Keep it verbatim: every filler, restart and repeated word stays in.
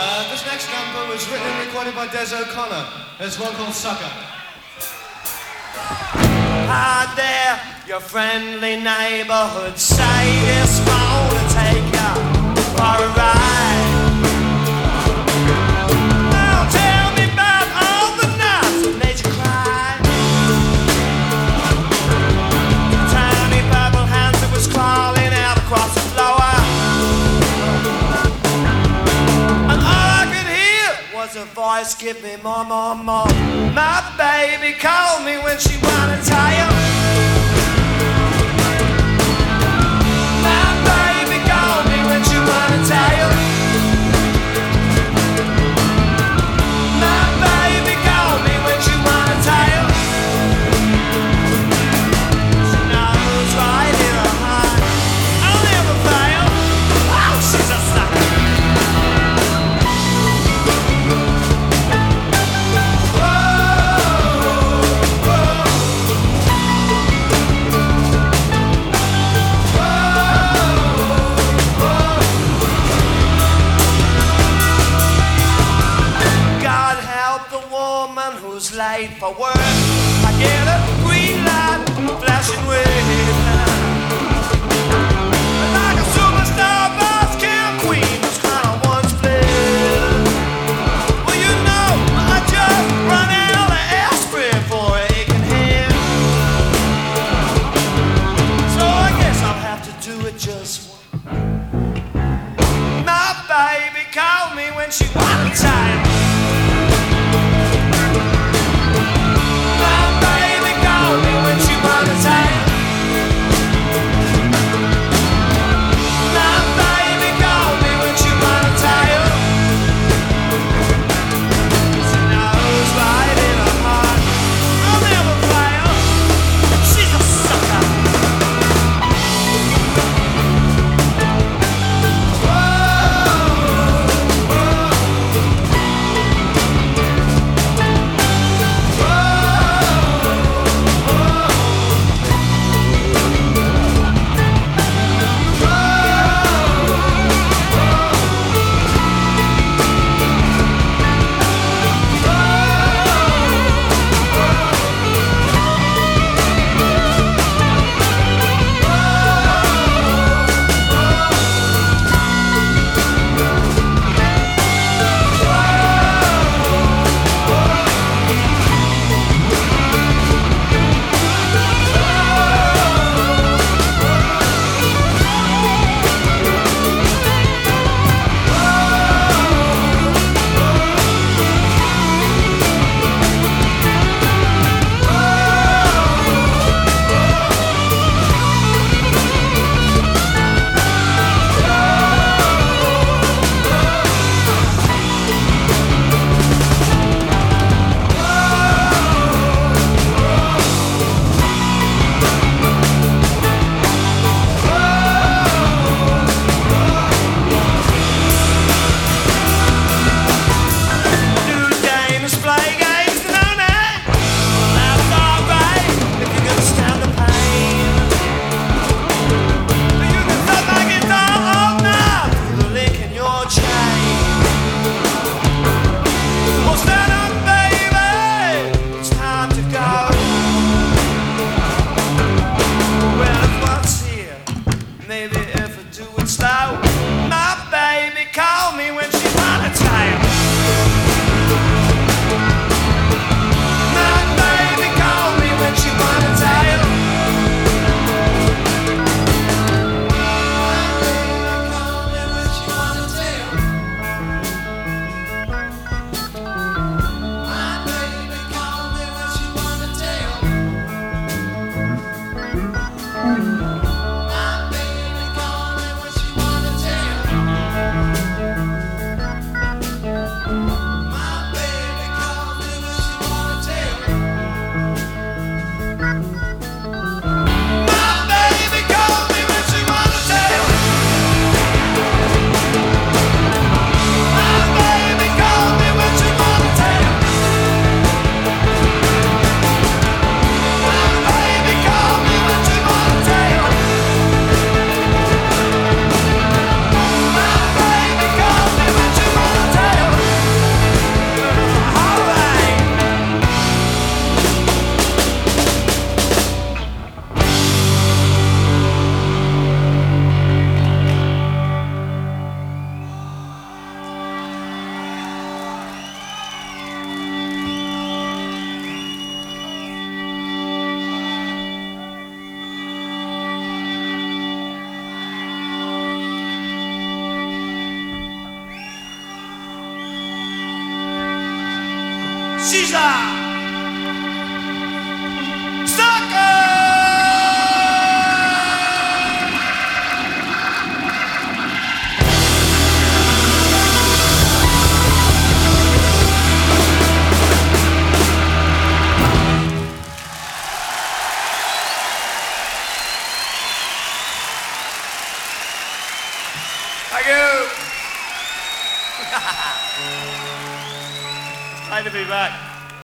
Uh, this next number was written and recorded by Des O'Connor. There's one called Sucker. Hi there, your friendly neighborhood sadist gonna take you for a ride. Now tell me about all the nights that made you cry. Tiny purple hands that was crawling out across the floor. And all I could hear was a voice give me more, more, more. My baby called me when she wanna tie you. My baby called me when she wanna tie you. My baby called me when she wanna tie you. She knows right in her heart I'll never fail. Oh, she's a sucker. Who's late for work? I get a green light flashing red. Like a superstar boss camp queen who's kind of one split. Well, you know, I just run out of aspirin for a aching head. So I guess I'll have to do it just once. My baby called me when she wanted time. When she wanna tie my baby called me when she wanna tie her. She knows right in her heart I'll never fail. She's a sucker. Whoa, whoa. She's a sucker! Thank you. It's great to be back.